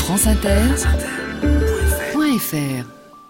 franceinter.fr.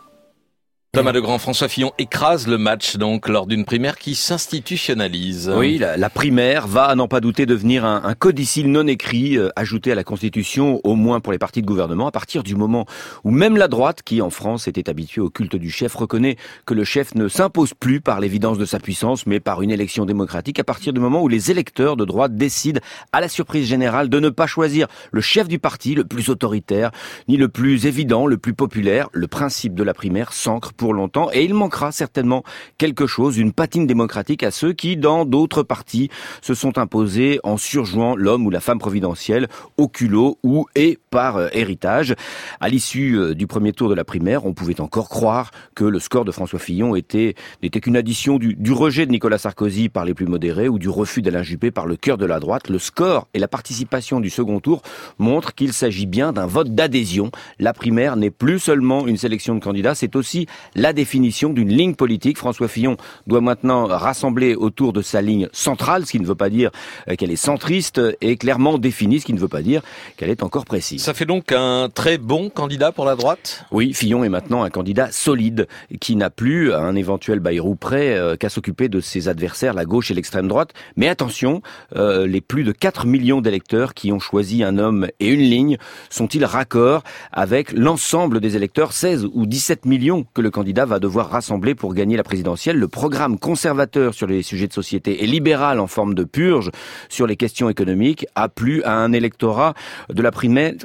Thomas Legrand, François Fillon écrase le match donc lors d'une primaire qui s'institutionnalise. Oui, la primaire va, à n'en pas douter, devenir un codicile non écrit ajouté à la Constitution, au moins pour les partis de gouvernement, à partir du moment où même la droite, qui en France était habituée au culte du chef, reconnaît que le chef ne s'impose plus par l'évidence de sa puissance, mais par une élection démocratique, à partir du moment où les électeurs de droite décident, à la surprise générale, de ne pas choisir le chef du parti, le plus autoritaire, ni le plus évident, le plus populaire. Le principe de la primaire s'ancre pour longtemps, et il manquera certainement quelque chose, une patine démocratique à ceux qui, dans d'autres partis, se sont imposés en surjouant l'homme ou la femme providentielle au culot ou et par héritage. À l'issue du premier tour de la primaire, on pouvait encore croire que le score de François Fillon n'était qu'une addition du rejet de Nicolas Sarkozy par les plus modérés ou du refus d'Alain Juppé par le cœur de la droite. Le score et la participation du second tour montrent qu'il s'agit bien d'un vote d'adhésion. La primaire n'est plus seulement une sélection de candidats, c'est aussi la définition d'une ligne politique. François Fillon doit maintenant rassembler autour de sa ligne centrale, ce qui ne veut pas dire qu'elle est centriste, et clairement définie, ce qui ne veut pas dire qu'elle est encore précise. Ça fait donc un très bon candidat pour la droite ? Oui, Fillon est maintenant un candidat solide, qui n'a plus, à un éventuel Bayrou près, qu'à s'occuper de ses adversaires, la gauche et l'extrême droite. Mais attention, les plus de 4 millions d'électeurs qui ont choisi un homme et une ligne, sont-ils raccords avec l'ensemble des électeurs, 16 ou 17 millions que le candidat va devoir rassembler pour gagner la présidentielle? Le programme conservateur sur les sujets de société et libéral en forme de purge sur les questions économiques a plu à un électorat de la primaire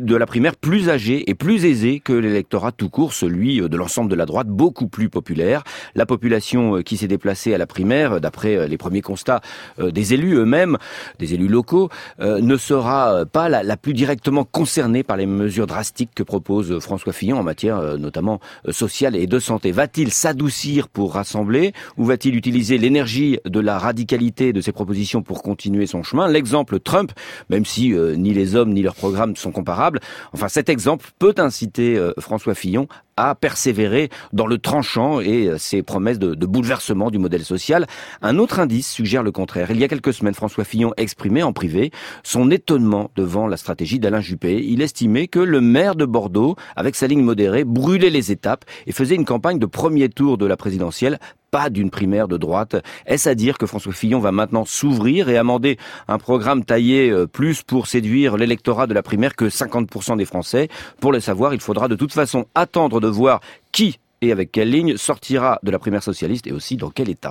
plus âgé et plus aisé que l'électorat tout court, celui de l'ensemble de la droite, beaucoup plus populaire. La population qui s'est déplacée à la primaire, d'après les premiers constats des élus eux-mêmes, des élus locaux, ne sera pas la plus directement concernée par les mesures drastiques que propose François Fillon en matière notamment sociale et de santé. Va-t-il s'adoucir pour rassembler, ou va-t-il utiliser l'énergie de la radicalité de ses propositions pour continuer son chemin? L'exemple Trump, même si ni les hommes ni leurs programmes sont comparables, enfin cet exemple peut inciter François Fillon à persévérer dans le tranchant et ses promesses de bouleversement du modèle social. Un autre indice suggère le contraire. Il y a quelques semaines, François Fillon exprimait en privé son étonnement devant la stratégie d'Alain Juppé. Il estimait que le maire de Bordeaux, avec sa ligne modérée, brûlait les étapes et faisait une campagne de premier tour de la présidentielle, pas d'une primaire de droite. Est-ce à dire que François Fillon va maintenant s'ouvrir et amender un programme taillé plus pour séduire l'électorat de la primaire que 50% des Français? Pour le savoir, il faudra de toute façon attendre de voir qui et avec quelle ligne sortira de la primaire socialiste et aussi dans quel état.